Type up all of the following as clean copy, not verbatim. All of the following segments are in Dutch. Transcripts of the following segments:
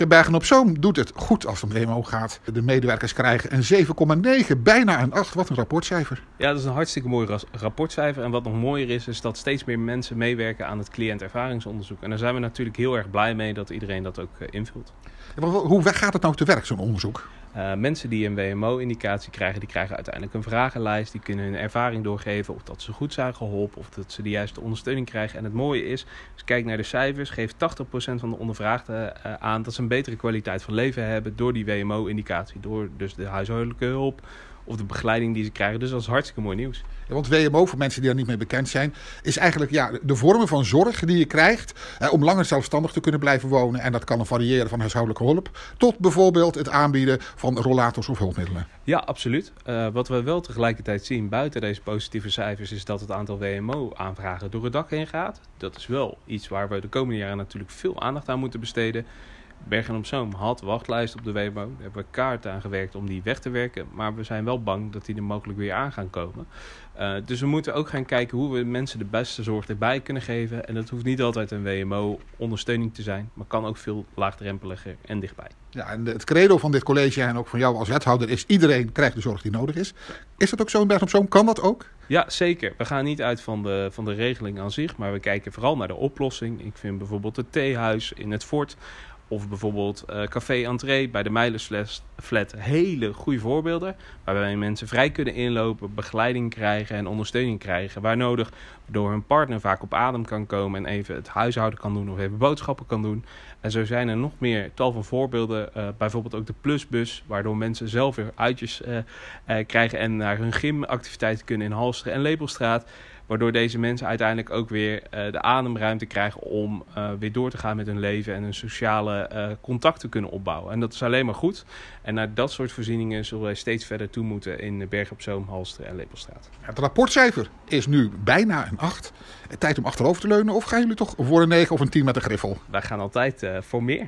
Bergen-op-Zoom doet het goed als het om WMO gaat. De medewerkers krijgen een 7,9, bijna een 8. Wat een rapportcijfer. Ja, dat is een hartstikke mooi rapportcijfer. En wat nog mooier is dat steeds meer mensen meewerken aan het cliëntervaringsonderzoek. En daar zijn we natuurlijk heel erg blij mee dat iedereen dat ook invult. Hoe gaat het nou te werk, zo'n onderzoek? Mensen die een WMO-indicatie krijgen, die krijgen uiteindelijk een vragenlijst. Die kunnen hun ervaring doorgeven of dat ze goed zijn geholpen of dat ze de juiste ondersteuning krijgen. En het mooie is, als je kijkt naar de cijfers, geeft 80% van de ondervraagden aan dat ze een betere kwaliteit van leven hebben door die WMO-indicatie. Door dus de huishoudelijke hulp of de begeleiding die ze krijgen. Dus dat is hartstikke mooi nieuws. Ja, want WMO, voor mensen die er niet mee bekend zijn, is eigenlijk de vormen van zorg die je krijgt om langer zelfstandig te kunnen blijven wonen. En dat kan variëren van huishoudelijke hulp tot bijvoorbeeld het aanbieden van rollators of hulpmiddelen. Ja, absoluut. Wat we wel tegelijkertijd zien buiten deze positieve cijfers is dat het aantal WMO-aanvragen door het dak heen gaat. Dat is wel iets waar we de komende jaren natuurlijk veel aandacht aan moeten besteden. Bergen-op-Zoom had wachtlijst op de WMO. Daar hebben we kaart aan gewerkt om die weg te werken. Maar we zijn wel bang dat die er mogelijk weer aan gaan komen. Dus we moeten ook gaan kijken hoe we mensen de beste zorg erbij kunnen geven. En dat hoeft niet altijd een WMO-ondersteuning te zijn. Maar kan ook veel laagdrempeliger en dichtbij. Ja, en het credo van dit college en ook van jou als wethouder is: iedereen krijgt de zorg die nodig is. Is dat ook zo in Bergen-op-Zoom? Kan dat ook? Ja, zeker. We gaan niet uit van de regeling aan zich. Maar we kijken vooral naar de oplossing. Ik vind bijvoorbeeld het theehuis in het fort. Of bijvoorbeeld Café Entree bij de Meilersflat. Hele goede voorbeelden. Waarbij mensen vrij kunnen inlopen, begeleiding krijgen en ondersteuning krijgen. Waar nodig, waardoor hun partner vaak op adem kan komen en even het huishouden kan doen of even boodschappen kan doen. En zo zijn er nog meer tal van voorbeelden. Bijvoorbeeld ook de Plusbus, waardoor mensen zelf weer uitjes krijgen en naar hun gymactiviteiten kunnen in Halsteren en Lepelstraat. Waardoor deze mensen uiteindelijk ook weer de ademruimte krijgen om weer door te gaan met hun leven en hun sociale contacten kunnen opbouwen. En dat is alleen maar goed. En naar dat soort voorzieningen zullen wij steeds verder toe moeten in Bergen-op-Zoom, Halsteren en Lepelstraat. Het rapportcijfer is nu bijna een 8. Tijd om achterover te leunen of gaan jullie toch voor een 9 of een 10 met een griffel? Wij gaan altijd voor meer.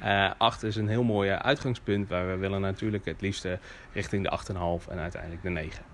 8 is een heel mooi uitgangspunt, waar we willen natuurlijk het liefst richting de 8,5 en uiteindelijk de 9.